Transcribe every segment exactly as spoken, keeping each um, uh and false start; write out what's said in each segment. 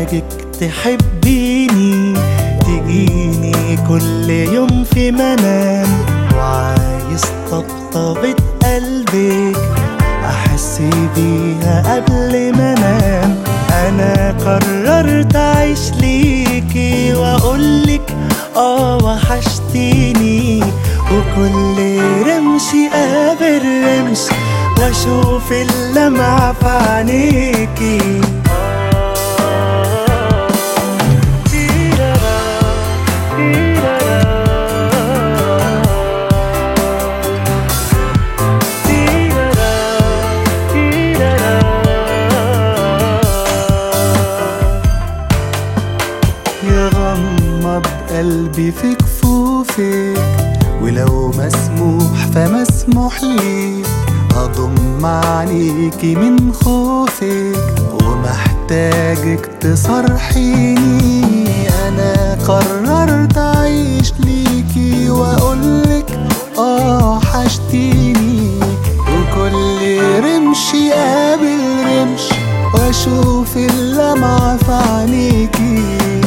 محتاجك تحبيني، تجيني كل يوم في منام، وعايز طبطبة قلبك احس بيها قبل ما انام. انا قررت اعيش ليكي واقولك اه وحشتيني، وكل رمش قابل رمش واشوف اللمعة في عينيكي. يغمض قلبي في كفوفك، ولو مسموح فمسموح لي أضم عليكي من خوفك، ومحتاجك تصرحيني. أنا قررت أعيش ليكي وأقولك آه حشتيني، وكل رمش قابل رمش وأشوف اللمعة في عينيكي.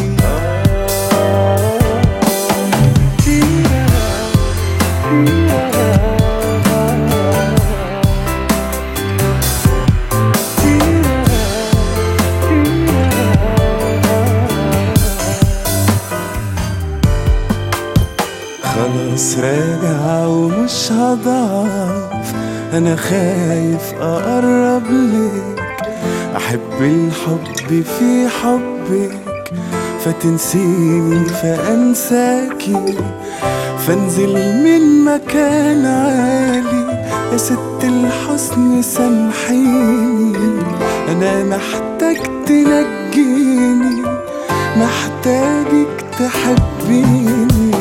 خلاص راجع ومش هضعف، أنا خايف أقرب لك، أحب الحب في حبك فتنسيني فأنساكي، فانزل من مكان عالي يا ست الحسن سامحيني. أنا محتاج تنجيني، محتاجك تحبيني.